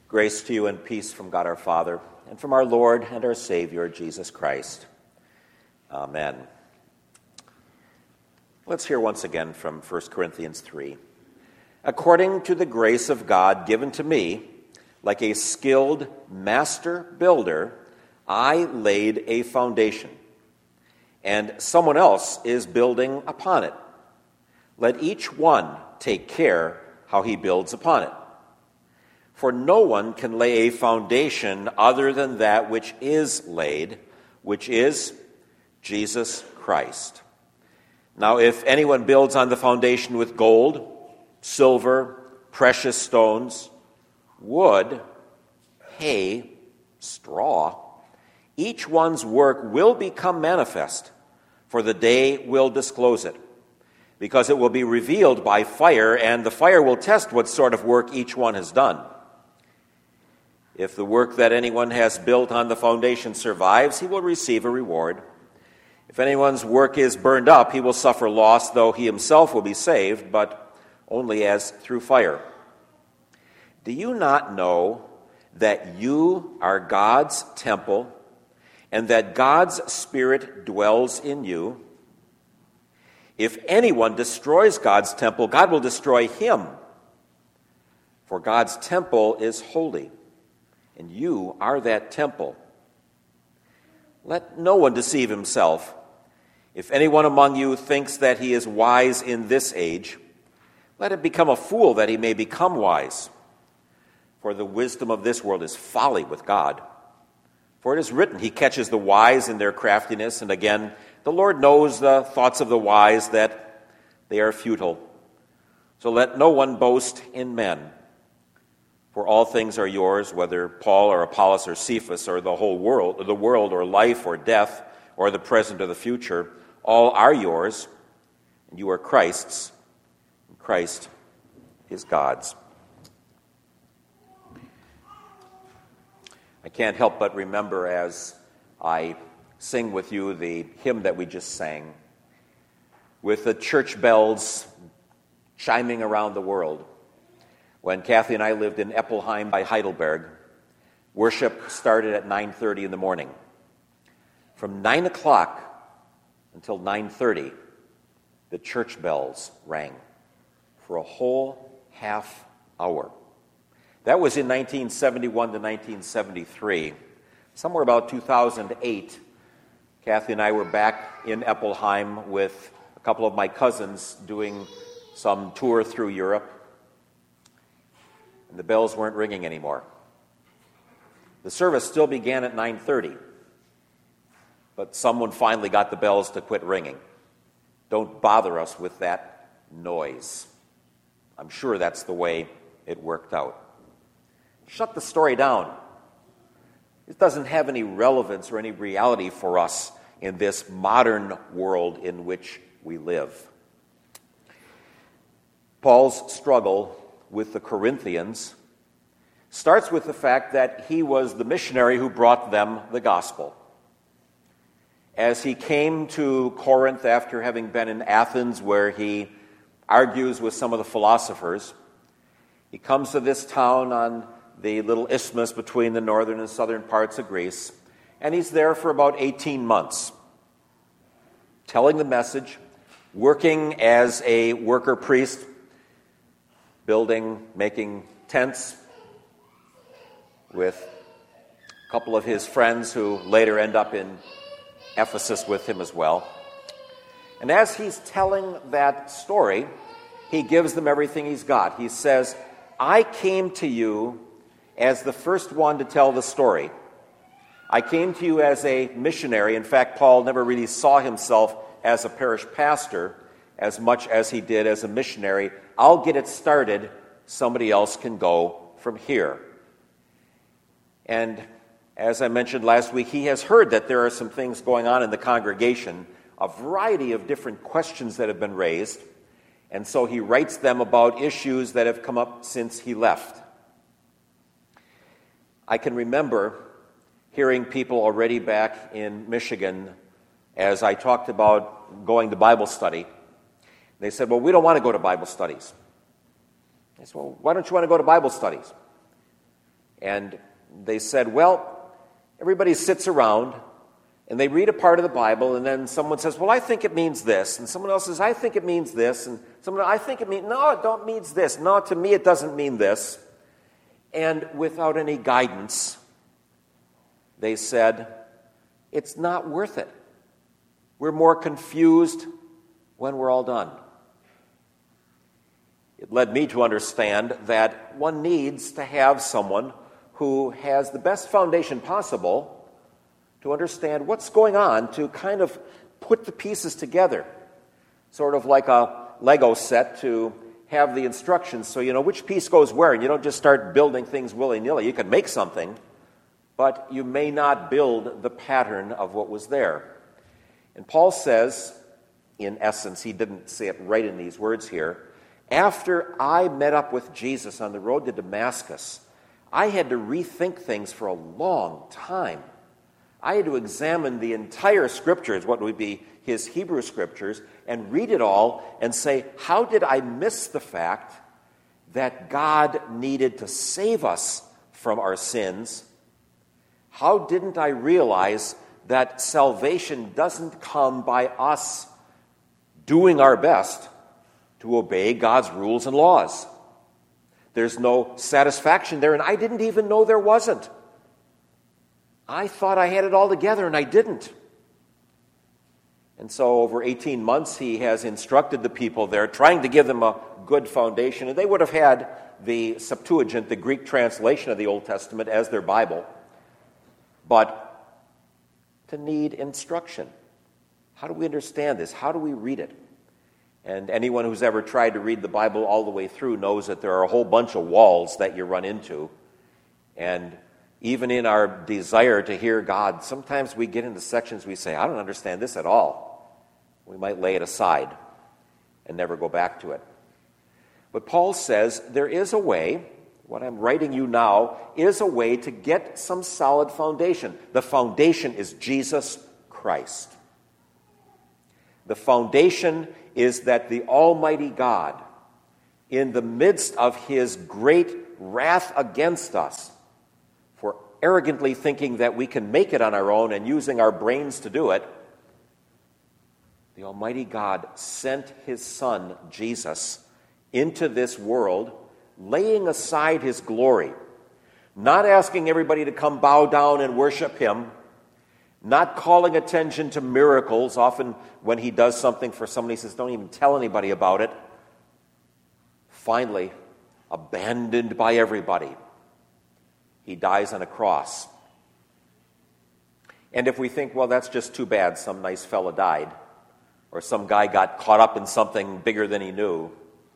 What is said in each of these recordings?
Grace to you and peace from God our Father and from our Lord and our Savior, Jesus Christ. Amen. Let's hear once again from 1 Corinthians 3. According to the grace of God given to me, like a skilled master builder, I laid a foundation, and someone else is building upon it. Let each one take care how he builds upon it. For no one can lay a foundation other than that which is laid, which is Jesus Christ. Now, if anyone builds on the foundation with gold, silver, precious stones, wood, hay, straw, each one's work will become manifest, for the day will disclose it, because it will be revealed by fire, and the fire will test what sort of work each one has done. If the work that anyone has built on the foundation survives, he will receive a reward. If anyone's work is burned up, he will suffer loss, though he himself will be saved, but only as through fire. Do you not know that you are God's temple, and that God's Spirit dwells in you? If anyone destroys God's temple, God will destroy him. For God's temple is holy, and you are that temple. Let no one deceive himself. If anyone among you thinks that he is wise in this age, let him become a fool that he may become wise. For the wisdom of this world is folly with God. For it is written, he catches the wise in their craftiness, and again, the Lord knows the thoughts of the wise, that they are futile. So let no one boast in men. For all things are yours, whether Paul or Apollos or Cephas or the whole world, or the world or life or death or the present or the future, all are yours, and you are Christ's, and Christ is God's. I can't help but remember as I sing with you the hymn that we just sang, with the church bells chiming around the world. When Kathy and I lived in Eppelheim by Heidelberg, worship started at 9:30 in the morning. From 9 o'clock until 9:30, the church bells rang for a whole half hour. That was in 1971 to 1973. Somewhere about 2008, Kathy and I were back in Eppelheim with a couple of my cousins doing some tour through Europe. And the bells weren't ringing anymore. The service still began at 9:30, but someone finally got the bells to quit ringing. Don't bother us with that noise. I'm sure that's the way it worked out. Shut the story down. It doesn't have any relevance or any reality for us in this modern world in which we live. Paul's struggle with the Corinthians starts with the fact that he was the missionary who brought them the gospel. As he came to Corinth after having been in Athens, where he argues with some of the philosophers, he comes to this town on the little isthmus between the northern and southern parts of Greece, and he's there for about 18 months, telling the message, working as a worker priest, building, making tents with a couple of his friends who later end up in Ephesus with him as well. And as he's telling that story, he gives them everything he's got. He says, I came to you as the first one to tell the story. I came to you as a missionary. In fact, Paul never really saw himself as a parish pastor as much as he did as a missionary. I'll get it started. Somebody else can go from here. And as I mentioned last week, he has heard that there are some things going on in the congregation, a variety of different questions that have been raised. And so he writes them about issues that have come up since he left. I can remember hearing people already back in Michigan as I talked about going to Bible study. They said, well, we don't want to go to Bible studies. I said, well, why don't you want to go to Bible studies? And they said, well, everybody sits around and they read a part of the Bible, and then someone says, well, I think it means this. And someone else says, I think it means this. And someone, I think it means, no, it don't means this. No, to me it doesn't mean this. And without any guidance, they said, it's not worth it. We're more confused when we're all done. It led me to understand that one needs to have someone who has the best foundation possible to understand what's going on, to kind of put the pieces together, sort of like a Lego set, to have the instructions so you know which piece goes where, and you don't just start building things willy-nilly. You can make something, but you may not build the pattern of what was there. And Paul says, in essence, he didn't say it right in these words here, after I met up with Jesus on the road to Damascus, I had to rethink things for a long time. I had to examine the entire scriptures, what would be his Hebrew scriptures, and read it all and say, how did I miss the fact that God needed to save us from our sins? How didn't I realize that salvation doesn't come by us doing our best to obey God's rules and laws? There's no satisfaction there, and I didn't even know there wasn't. I thought I had it all together, and I didn't. And so over 18 months, he has instructed the people there, trying to give them a good foundation. And they would have had the Septuagint, the Greek translation of the Old Testament, as their Bible. But to need instruction. How do we understand this? How do we read it? And anyone who's ever tried to read the Bible all the way through knows that there are a whole bunch of walls that you run into. And even in our desire to hear God, sometimes we get into sections we say, I don't understand this at all. We might lay it aside and never go back to it. But Paul says there is a way, what I'm writing you now, is a way to get some solid foundation. The foundation is Jesus Christ. The foundation is that the Almighty God, in the midst of his great wrath against us, for arrogantly thinking that we can make it on our own and using our brains to do it, the Almighty God sent his Son, Jesus, into this world, laying aside his glory, not asking everybody to come bow down and worship him, not calling attention to miracles. Often when he does something for somebody, he says, don't even tell anybody about it. Finally, abandoned by everybody, he dies on a cross. And if we think, well, that's just too bad, some nice fella died, or some guy got caught up in something bigger than he knew,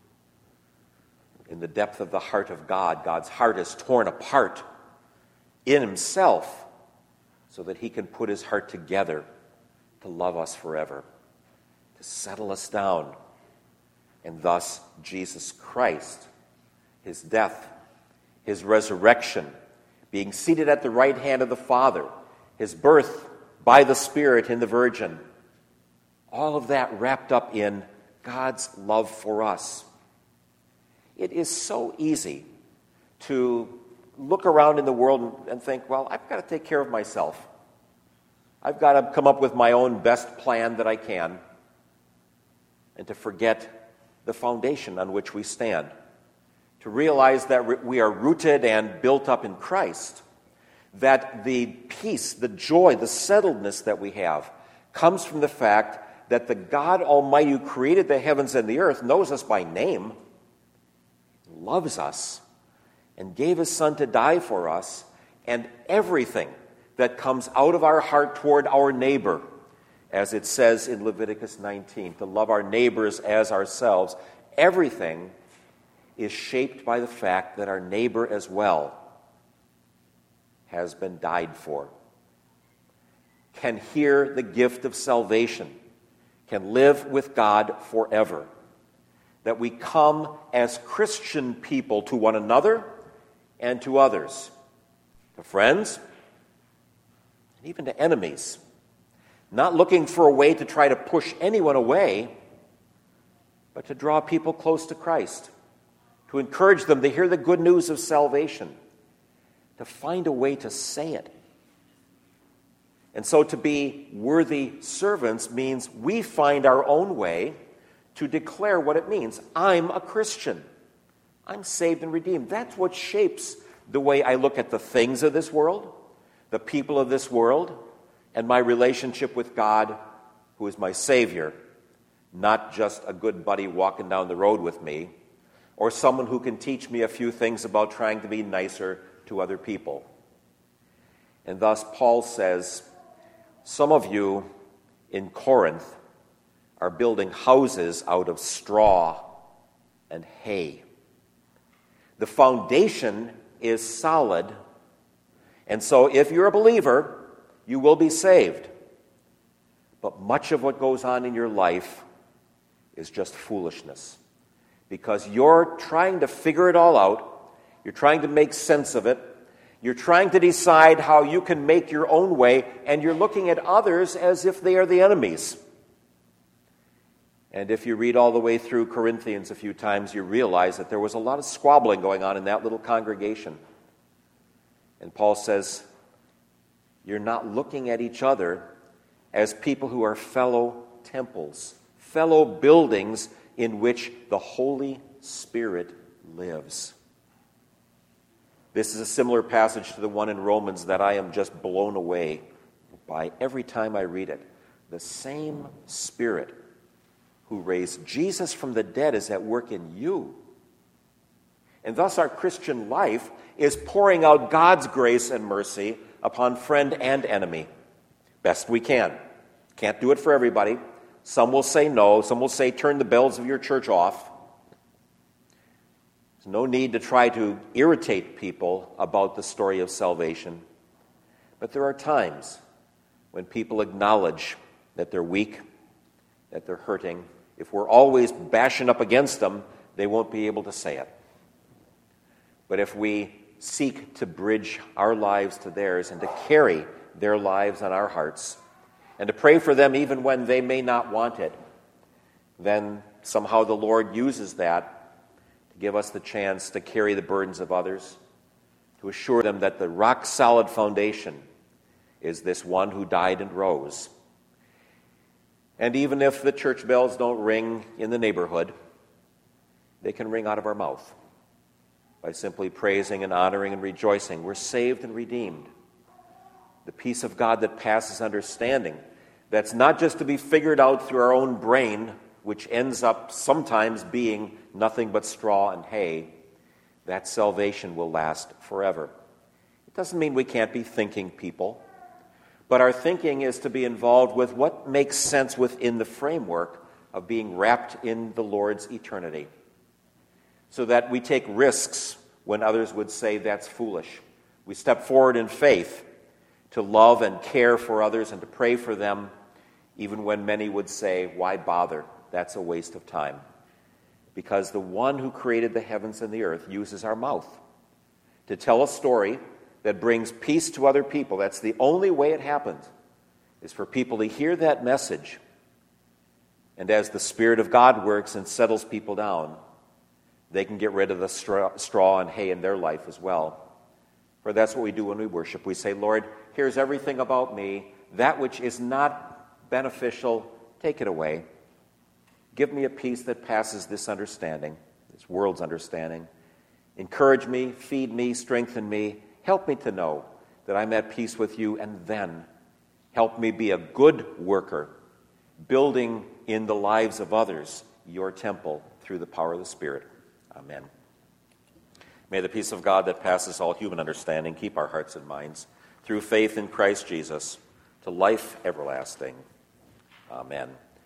in the depth of the heart of God, God's heart is torn apart in himself so that he can put his heart together to love us forever, to settle us down. And thus, Jesus Christ, his death, his resurrection, being seated at the right hand of the Father, his birth by the Spirit in the Virgin, all of that wrapped up in God's love for us. It is so easy to look around in the world and think, well, I've got to take care of myself. I've got to come up with my own best plan that I can, and to forget the foundation on which we stand. To realize that we are rooted and built up in Christ, that the peace, the joy, the settledness that we have comes from the fact that the God Almighty who created the heavens and the earth knows us by name, loves us, and gave his Son to die for us, and everything that comes out of our heart toward our neighbor, as it says in Leviticus 19, to love our neighbors as ourselves, everything is shaped by the fact that our neighbor as well has been died for, can hear the gift of salvation, can live with God forever. That we come as Christian people to one another and to others, to friends, and even to enemies, not looking for a way to try to push anyone away, but to draw people close to Christ, to encourage them to hear the good news of salvation, to find a way to say it. And so to be worthy servants means we find our own way to declare what it means. I'm a Christian. I'm saved and redeemed. That's what shapes the way I look at the things of this world, the people of this world, and my relationship with God, who is my Savior, not just a good buddy walking down the road with me, or someone who can teach me a few things about trying to be nicer to other people. And thus Paul says, some of you in Corinth are building houses out of straw and hay. The foundation is solid, and so if you're a believer, you will be saved. But much of what goes on in your life is just foolishness, because you're trying to figure it all out. You're trying to make sense of it. You're trying to decide how you can make your own way, and you're looking at others as if they are the enemies. And if you read all the way through Corinthians a few times, you realize that there was a lot of squabbling going on in that little congregation. And Paul says, you're not looking at each other as people who are fellow temples, fellow buildings in which the Holy Spirit lives. This is a similar passage to the one in Romans that I am just blown away by every time I read it. The same Spirit who raised Jesus from the dead is at work in you. And thus our Christian life is pouring out God's grace and mercy upon friend and enemy. Best we can. Can't do it for everybody. Some will say no. Some will say turn the bells of your church off. There's no need to try to irritate people about the story of salvation. But there are times when people acknowledge that they're weak, that they're hurting. If we're always bashing up against them, they won't be able to say it. But if we seek to bridge our lives to theirs and to carry their lives on our hearts and to pray for them even when they may not want it, then somehow the Lord uses that to give us the chance to carry the burdens of others, to assure them that the rock-solid foundation is this one who died and rose. And even if the church bells don't ring in the neighborhood, they can ring out of our mouth by simply praising and honoring and rejoicing. We're saved and redeemed. The peace of God that passes understanding, that's not just to be figured out through our own brain, which ends up sometimes being nothing but straw and hay, that salvation will last forever. It doesn't mean we can't be thinking people, but our thinking is to be involved with what makes sense within the framework of being wrapped in the Lord's eternity, so that we take risks when others would say that's foolish. We step forward in faith to love and care for others and to pray for them, even when many would say, why bother? That's a waste of time. Because the one who created the heavens and the earth uses our mouth to tell a story that brings peace to other people. That's the only way it happens, is for people to hear that message. And as the Spirit of God works and settles people down, they can get rid of the straw and hay in their life as well. For that's what we do when we worship. We say, Lord, here's everything about me. That which is not beneficial, take it away. Give me a peace that passes this understanding, this world's understanding. Encourage me, feed me, strengthen me. Help me to know that I'm at peace with you, and then help me be a good worker, building in the lives of others your temple through the power of the Spirit. Amen. May the peace of God that passes all human understanding keep our hearts and minds through faith in Christ Jesus to life everlasting. Amen.